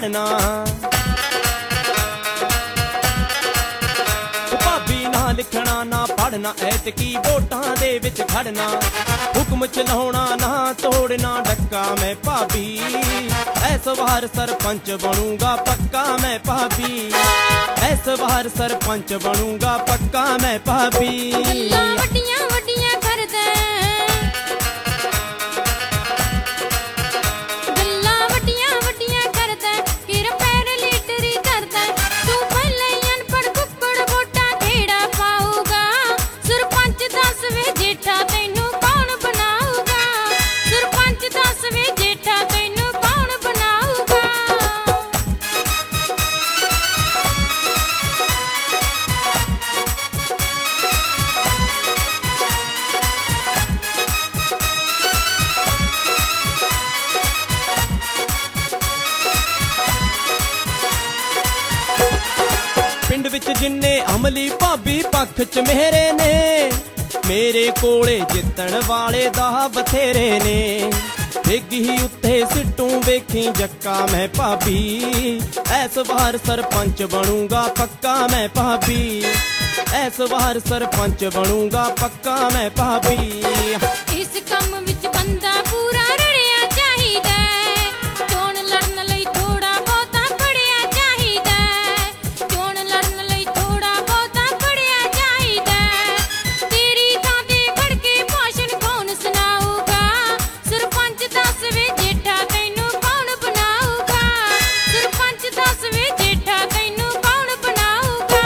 ਖੜਨਾ। ਭਾਬੀ ਨਾ ਲਿਖਣਾ ਨਾ ਪੜਨਾ, ਐਤਕੀ ਵੋਟਾਂ ਦੇ ਵਿੱਚ ਖੜਨਾ। ਹੁਕਮ ਚਲਾਉਣਾ ਨਾ ਤੋੜਨਾ ਡੱਕਾ ਮੈਂ ਭਾਬੀ, ਇਸ ਵਾਰ ਸਰਪੰਚ ਬਣੂਗਾ ਪੱਕਾ ਮੈਂ ਭਾਬੀ, ਇਸ ਵਾਰ ਸਰਪੰਚ ਬਣੂਗਾ ਪੱਕਾ ਮੈਂ ਭਾਬੀ। ਗੱਲਾਂ ਵੱਡੀਆਂ ਵੱਡੀਆਂ ਕਰਦਾ, ਗੱਲਾਂ ਵੱਡੀਆਂ ਵੱਡੀਆਂ ਕਰਦਾ, ਕਿਰ ਪੈਰ ਲੀਡਰੀ ਕਰਦਾ। ਤੂੰ ਪਹਿਲਾਂ ਹੀ ਅਨਪੜ੍ਹ ਕੁੱਕੜ ਵੋਟਾਂ ਕਿਹੜਾ ਪਾਊਗਾ, ਸਰਪੰਚ ਦੱਸ ਵੇ ਜੇਠਾ ਤੈਨੂੰ ਕੌਣ ਬਣਾਊਗਾ, ਸਰਪੰਚ ਦੱਸ ਵੇ ਜੇਠਾ ਤੈਨੂੰ ਕੌਣ ਬਣਾਊਗਾ। ਪਿੰਡ ਵਿੱਚ ਜਿੰਨੇ ਅਮਲੀ ਭਾਬੀ ਪੱਖ ਚ ਮੇਰੇ ਨੇ, ਮੇਰੇ ਕੋਲੇ ਜਿੱਤਣ ਵਾਲੇ ਦਾ ਬਥੇਰੇ ਨੇ। ਡਿੱਗੀ ਉੱਤੇ ਸਿੱਟੂ ਵੇਖੀ ਜੱਕਾ ਮੈਂ ਭਾਬੀ, ਇਸ ਵਾਰ ਸਰਪੰਚ ਬਣੂਗਾ ਪੱਕਾ ਮੈਂ ਭਾਬੀ, ਇਸ ਵਾਰ ਸਰਪੰਚ ਬਣੂਗਾ ਪੱਕਾ ਮੈਂ ਭਾਬੀ। ਇਸ ਕੰਮ ਵਿੱਚ ਬੰਦਾ ਪੂਰਾ ਰੜਿਆ ਚਾਹੀਦਾ, ਚੋਣ ਲੜਨ ਲਈ ਥੋੜਾ ਬਹੁਤਾ ਪੜਿਆ ਚਾਹੀਦਾ, ਚੋਣ ਲੜਨ ਲਈ ਥੋੜਾ ਬਹੁਤਾ ਪੜਿਆ ਚਾਹੀਦਾ। ਤੇਰੀ ਥਾਂ ਤੇ ਖੜ ਕੇ ਭਾਸ਼ਣ ਕੌਣ ਸੁਣਾਊਗਾ, ਸਰਪੰਚ ਦੱਸ ਵੇ ਜੇਠਾ ਤੈਨੂੰ ਕੌਣ ਬਣਾਊਗਾ, ਸਰਪੰਚ ਦੱਸ ਵੇ ਜੇਠਾ ਤੈਨੂੰ ਕੌਣ ਬਣਾਊਗਾ।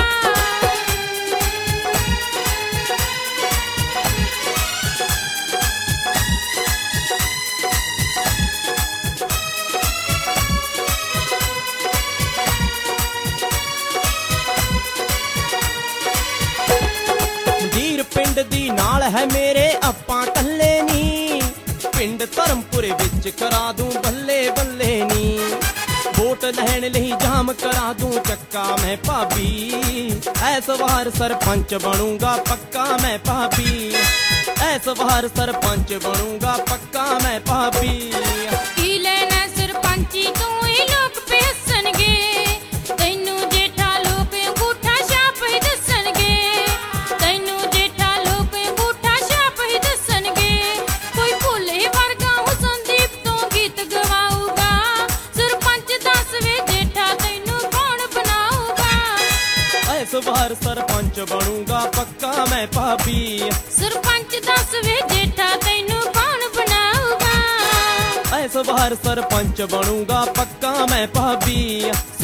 ਮੰਡੀਰ ਪਿੰਡ ਦੀ ਨਾਲ ਹੈ ਮੇਰੇ ਆਪਾਂ ਕੱਲੇ ਨੀ, ਪਿੰਡ ਧਰਮਪੁਰੇ ਵਿੱਚ ਕਰਾ ਦੂੰ ਬੱਲੇ ਬੱਲੇ ਨੀ। ਵੋਟ ਲੈਣ ਲਈ ਜਾਮ ਕਰਾ ਦੂੰ ਚੱਕਾ ਮੈਂ ਭਾਬੀ, ਇਸ ਵਾਰ ਸਰਪੰਚ ਬਣੂਗਾ ਪੱਕਾ ਮੈਂ ਭਾਬੀ, ਇਸ ਵਾਰ ਸਰਪੰਚ ਬਣੂਗਾ ਪੱਕਾ ਮੈਂ ਭਾਬੀ। ਕੀ ਲੈਣਾ ਸਰਪੰਚੀ ਤੋਂ ਹੀ ਲੋਕ ਪੇ ਹੱਸਣਗੇ, ਤੈਨੂੰ ਜੇਠਾ ਲੋਕ ਅੰਗੂਠਾ ਛਾਪ ਹੀ ਦੱਸਣਗੇ, ਤੈਨੂੰ ਜੇਠਾ ਲੋਕ ਅੰਗੂਠਾ ਛਾਪ ਹੀ ਦੱਸਣਗੇ। ਕੋਈ ਭੋਲੇ ਵਰਗਾ ਹੁਸਨਦੀਪ ਤੋਂ ਗੀਤ ਗਵਾਊਗਾ, ਸਰਪੰਚ ਦੱਸ ਵੇ ਜੇਠਾ ਤੈਨੂੰ ਕੌਣ ਬਣਾਊਗਾ, ਇਸ ਵਾਰ ਸਰਪੰਚ ਬਣੂਗਾ ਪੱਕਾ ਮੈਂ ਭਾਬੀ, ਸਰਪੰਚ ਦੱਸ ਵੇ ਜੇਠਾ ਤੈਨੂੰ ਕੌਣ ਬਣਾਊਗਾ। ਇਸ ਵਾਰ ਸਰਪੰਚ ਬਣੂਗਾ ਪੱਕਾ ਮੈਂ ਭਾਬੀ।